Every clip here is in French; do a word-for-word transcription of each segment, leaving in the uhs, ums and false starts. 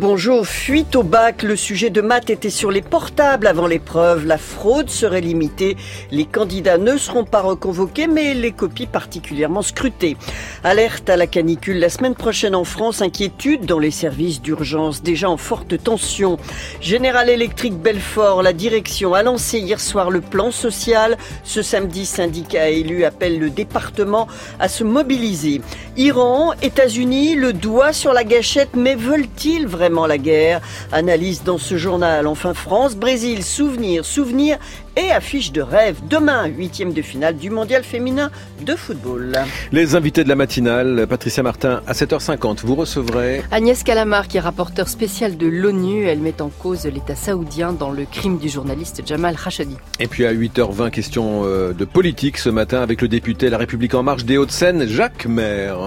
Bonjour, fuite au bac. Le sujet de maths était sur les portables avant l'épreuve. La fraude serait limitée. Les candidats ne seront pas reconvoqués, mais les copies particulièrement scrutées. Alerte à la canicule la semaine prochaine en France. Inquiétude dans les services d'urgence, déjà en forte tension. General Electric Belfort, la direction a lancé hier soir le plan social. Ce samedi, syndicats et élus appellent le département à se mobiliser. Iran, États-Unis, le doigt sur la gâchette, mais veulent-ils vraiment la guerre? Analyse dans ce journal. Enfin, France, Brésil, souvenir, souvenir et affiche de rêve. Demain, huitième de finale du mondial féminin de football. Les invités de la matinale, Patricia Martin, à sept heures cinquante, vous recevrez Agnès Calamar, qui est rapporteure spéciale de l'ONU. Elle met en cause l'État saoudien dans le crime du journaliste Jamal Khashoggi. Et puis à huit heures vingt, question de politique ce matin avec le député La République En Marche des Hauts-de-Seine, Jacques Maire.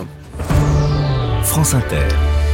France Inter.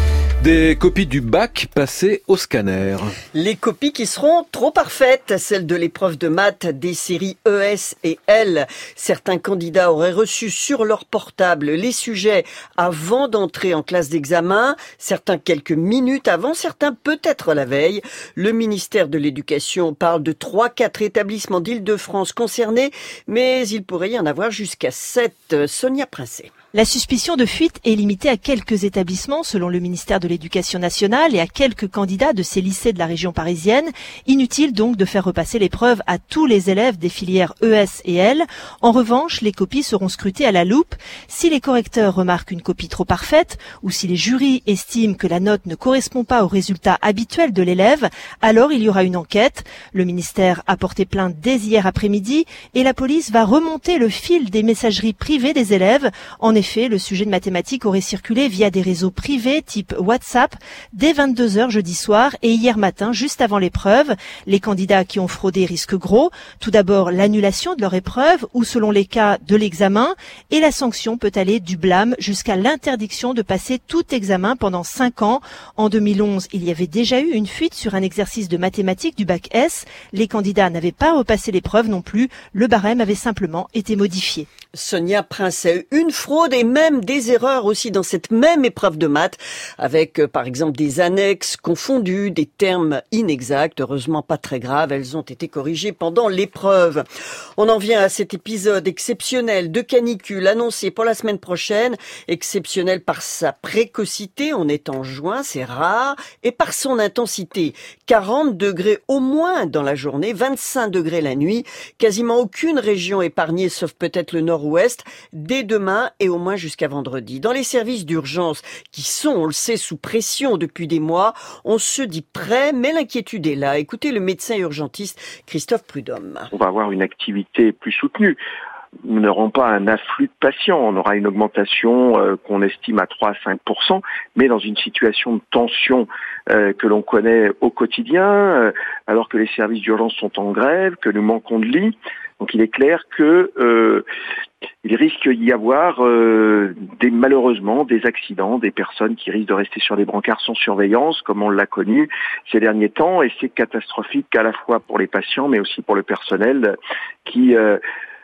Des copies du bac passées au scanner. Les copies qui seront trop parfaites, celles de l'épreuve de maths des séries E S et L. Certains candidats auraient reçu sur leur portable les sujets avant d'entrer en classe d'examen, certains quelques minutes avant, certains peut-être la veille. Le ministère de l'Éducation parle de trois quatre établissements d'Île-de-France concernés, mais il pourrait y en avoir jusqu'à sept. Sonia Princet. La suspicion de fuite est limitée à quelques établissements selon le ministère de l'Éducation nationale et à quelques candidats de ces lycées de la région parisienne. Inutile donc de faire repasser l'épreuve à tous les élèves des filières E S et L. En revanche, les copies seront scrutées à la loupe. Si les correcteurs remarquent une copie trop parfaite ou si les jurys estiment que la note ne correspond pas au résultat habituel de l'élève, alors il y aura une enquête. Le ministère a porté plainte dès hier après-midi et la police va remonter le fil des messageries privées des élèves. En En effet, le sujet de mathématiques aurait circulé via des réseaux privés type WhatsApp dès vingt-deux heures jeudi soir et hier matin, juste avant l'épreuve. Les candidats qui ont fraudé risquent gros. Tout d'abord, l'annulation de leur épreuve ou, selon les cas, de l'examen. Et la sanction peut aller du blâme jusqu'à l'interdiction de passer tout examen pendant cinq ans. En deux mille onze, il y avait déjà eu une fuite sur un exercice de mathématiques du bac S. Les candidats n'avaient pas repassé l'épreuve non plus. Le barème avait simplement été modifié. Sonia Princet, une fraude et même des erreurs aussi dans cette même épreuve de maths, avec euh, par exemple des annexes confondues, des termes inexacts, heureusement pas très graves, elles ont été corrigées pendant l'épreuve. On en vient à cet épisode exceptionnel de canicule annoncé pour la semaine prochaine, exceptionnel par sa précocité, on est en juin, c'est rare, et par son intensité, quarante degrés au moins dans la journée, vingt-cinq degrés la nuit, quasiment aucune région épargnée sauf peut-être le nord-ouest, dès demain et au moins jusqu'à vendredi. Dans les services d'urgence qui sont, on le sait, sous pression depuis des mois, on se dit prêt, mais l'inquiétude est là. Écoutez le médecin urgentiste Christophe Prudhomme. On va avoir une activité plus soutenue. Nous n'aurons pas un afflux de patients, on aura une augmentation euh, qu'on estime à trois à cinq pour cent, mais dans une situation de tension euh, que l'on connaît au quotidien, euh, alors que les services d'urgence sont en grève, que nous manquons de lits. Donc il est clair que euh, il risque d'y avoir euh, des, malheureusement des accidents, des personnes qui risquent de rester sur les brancards sans surveillance, comme on l'a connu ces derniers temps, et c'est catastrophique à la fois pour les patients, mais aussi pour le personnel qui, euh,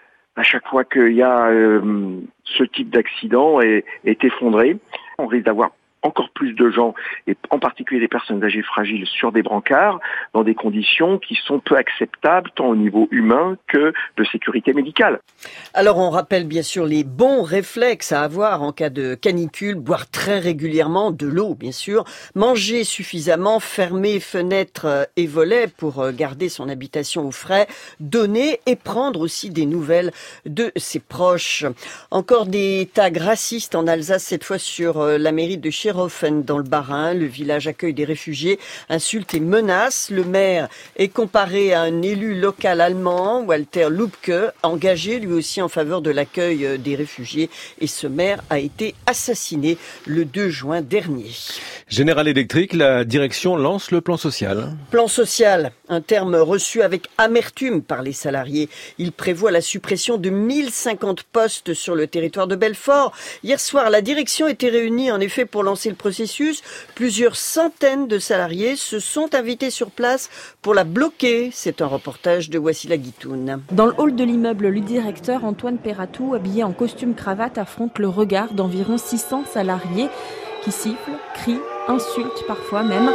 à chaque fois qu'il y a euh, ce type d'accident, est, est effondré. On risque d'avoir encore plus de gens, et en particulier des personnes âgées fragiles, sur des brancards, dans des conditions qui sont peu acceptables, tant au niveau humain que de sécurité médicale. Alors on rappelle bien sûr les bons réflexes à avoir en cas de canicule, boire très régulièrement, de l'eau bien sûr, manger suffisamment, fermer fenêtres et volets pour garder son habitation au frais, donner et prendre aussi des nouvelles de ses proches. Encore des tags racistes en Alsace, cette fois sur la mairie de Chérofen dans le Bas-Rhin. Le village accueille des réfugiés, insultes et menaces. Le maire est comparé à un élu local allemand, Walter Lübcke, engagé lui aussi en faveur de l'accueil des réfugiés. Et ce maire a été assassiné le deux juin dernier. General Electric, la direction lance le plan social. Plan social, un terme reçu avec amertume par les salariés. Il prévoit la suppression de mille cinquante postes sur le territoire de Belfort. Hier soir, la direction était réunie en effet pour lancer le processus. Plusieurs centaines de salariés se sont invités sur place pour la bloquer. C'est un reportage de Wassila Guitoun. Dans le hall de l'immeuble, le directeur Antoine Perratou, habillé en costume cravate, affronte le regard d'environ six cents salariés qui sifflent, crient insultes parfois même.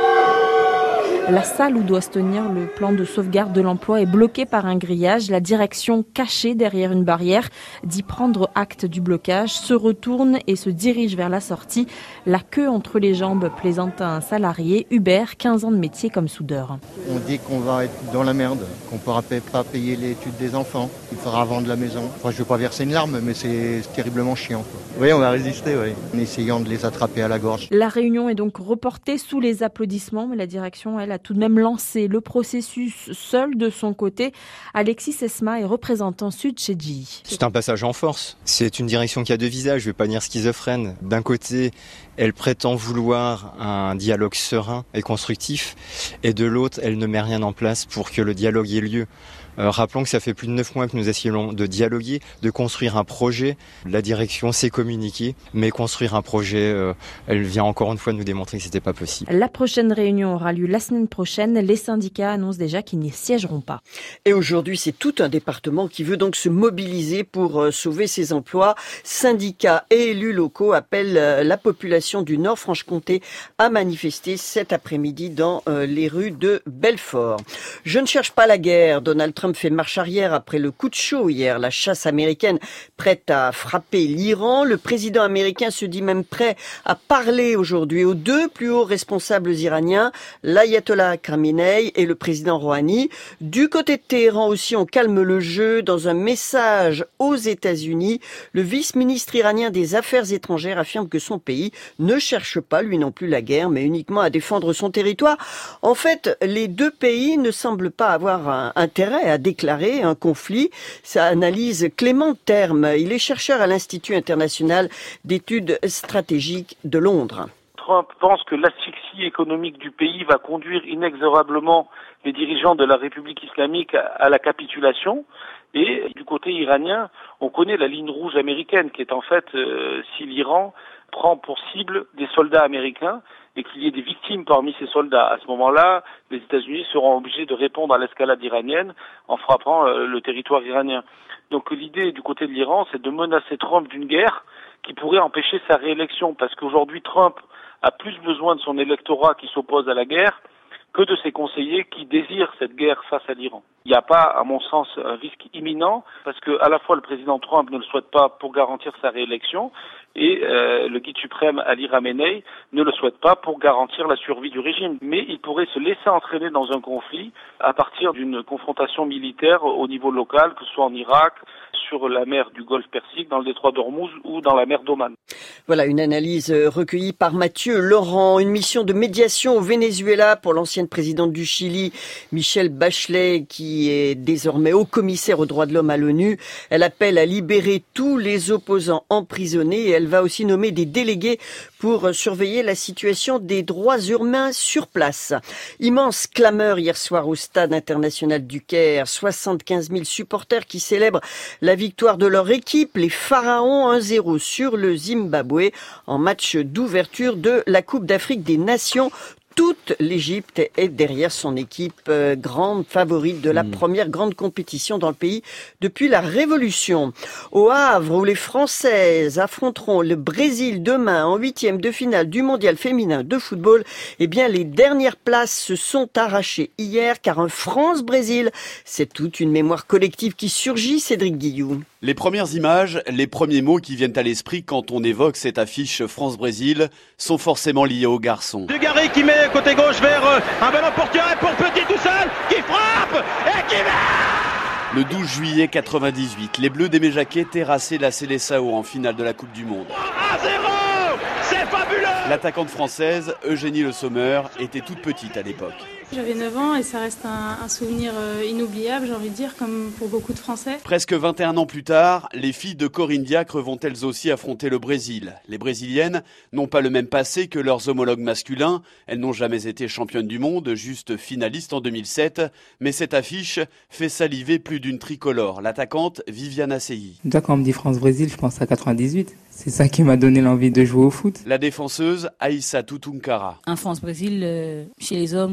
La salle où doit se tenir le plan de sauvegarde de l'emploi est bloquée par un grillage. La direction, cachée derrière une barrière, dit prendre acte du blocage, se retourne et se dirige vers la sortie. La queue entre les jambes, plaisante un salarié. Hubert, quinze ans de métier comme soudeur. On dit qu'on va être dans la merde, qu'on ne pourra pas payer l'étude des enfants, qu'il faudra vendre la maison. Enfin, je ne veux pas verser une larme, mais c'est terriblement chiant, quoi. Oui, on va résister, oui, en essayant de les attraper à la gorge. La réunion est donc reportée sous les applaudissements, mais la direction, elle, a tout de même lancé le processus seul de son côté. Alexis Esma est représentant sud chez G I. C'est un passage en force. C'est une direction qui a deux visages, je ne vais pas dire schizophrène. D'un côté, elle prétend vouloir un dialogue serein et constructif, et de l'autre, elle ne met rien en place pour que le dialogue ait lieu. Euh, rappelons que ça fait plus de neuf mois que nous essayons de dialoguer, de construire un projet. La direction s'est communiquée, mais construire un projet, euh, elle vient encore une fois nous démontrer que c'était pas possible. La prochaine réunion aura lieu la semaine prochaine. Les syndicats annoncent déjà qu'ils n'y siégeront pas. Et aujourd'hui, c'est tout un département qui veut donc se mobiliser pour sauver ses emplois. Syndicats et élus locaux appellent la population du Nord-Franche-Comté à manifester cet après-midi dans les rues de Belfort. Je ne cherche pas la guerre. Donald Trump fait marche arrière après le coup de chaud hier. La chasse américaine prête à frapper l'Iran. Le président américain se dit même prêt à parler aujourd'hui aux deux plus hauts responsables iraniens, l'ayatollah Khamenei et le président Rouhani. Du côté de Téhéran aussi, on calme le jeu. Dans un message aux États-Unis, le vice-ministre iranien des Affaires étrangères affirme que son pays ne cherche pas, lui non plus, la guerre, mais uniquement à défendre son territoire. En fait, les deux pays ne semblent pas avoir un intérêt à déclarer un conflit. Ça analyse Clément Terme. Il est chercheur à l'Institut international d'études stratégiques de Londres. Trump pense que l'asphyxie économique du pays va conduire inexorablement les dirigeants de la République islamique à la capitulation. Et du côté iranien, on connaît la ligne rouge américaine qui est en fait, euh, si l'Iran prend pour cible des soldats américains et qu'il y ait des victimes parmi ces soldats. À ce moment-là, les États-Unis seront obligés de répondre à l'escalade iranienne en frappant euh, le territoire iranien. Donc l'idée du côté de l'Iran, c'est de menacer Trump d'une guerre qui pourrait empêcher sa réélection, parce qu'aujourd'hui Trump a plus besoin de son électorat qui s'oppose à la guerre que de ses conseillers qui désirent cette guerre face à l'Iran. Il n'y a pas, à mon sens, un risque imminent, parce que à la fois le président Trump ne le souhaite pas pour garantir sa réélection, et euh, le guide suprême Ali Khamenei ne le souhaite pas pour garantir la survie du régime. Mais il pourrait se laisser entraîner dans un conflit à partir d'une confrontation militaire au niveau local, que ce soit en Irak, sur la mer du Golfe Persique, dans le détroit d'Ormuz ou dans la mer d'Oman. Voilà une analyse recueillie par Mathieu Laurent. Une mission de médiation au Venezuela pour l'ancienne présidente du Chili, Michelle Bachelet, qui est désormais haut commissaire aux droits de l'homme à l'ONU. Elle appelle à libérer tous les opposants emprisonnés et elle va aussi nommer des délégués pour surveiller la situation des droits humains sur place. Immense clameur hier soir au stade international du Caire. soixante-quinze mille supporters qui célèbrent la victoire de leur équipe, les Pharaons, un zéro sur le Zimbabwe en match d'ouverture de la Coupe d'Afrique des Nations. Toute l'Égypte est derrière son équipe, euh, grande favorite de la mmh. première grande compétition dans le pays depuis la Révolution. Au Havre, où les Françaises affronteront le Brésil demain en huitième de finale du mondial féminin de football, eh bien les dernières places se sont arrachées hier, car un France-Brésil, c'est toute une mémoire collective qui surgit, Cédric Guillou. Les premières images, les premiers mots qui viennent à l'esprit quand on évoque cette affiche France-Brésil sont forcément liés aux garçons. Dugarry qui met côté gauche vers un ballon pour Thierry, pour Petit tout seul, qui frappe et qui met. Le douze juillet quatre-vingt-dix-huit, les Bleus d'Aimé Jacquet terrassaient la Seleção en finale de la Coupe du Monde. un zéro, c'est fabuleux. L'attaquante française, Eugénie Le Sommer, était toute petite à l'époque. J'avais neuf ans et ça reste un, un souvenir inoubliable, j'ai envie de dire, comme pour beaucoup de Français. Presque vingt et un ans plus tard, les filles de Corinne Diacre vont elles aussi affronter le Brésil. Les Brésiliennes n'ont pas le même passé que leurs homologues masculins. Elles n'ont jamais été championnes du monde, juste finalistes en deux mille sept. Mais cette affiche fait saliver plus d'une tricolore. L'attaquante Viviane Asseyi. Quand on me dit France-Brésil, je pense à quatre-vingt-dix-huit. C'est ça qui m'a donné l'envie de jouer au foot. La défenseuse Aïssa Tutunkara. Un France-Brésil, euh, chez les hommes ou chez les femmes,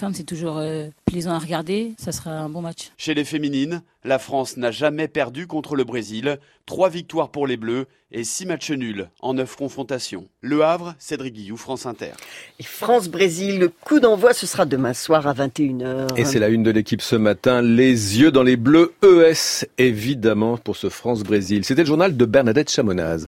terme, c'est toujours euh, plaisant à regarder. Ça sera un bon match. Chez les féminines, la France n'a jamais perdu contre le Brésil. Trois victoires pour les Bleus et six matchs nuls en neuf confrontations. Le Havre, Cédric Guillou, France Inter. Et France-Brésil, le coup d'envoi, ce sera demain soir à vingt et une heures. Et c'est la une de l'équipe ce matin, les yeux dans les bleus, E S évidemment pour ce France-Brésil. C'était le journal de Bernadette Chamonaz.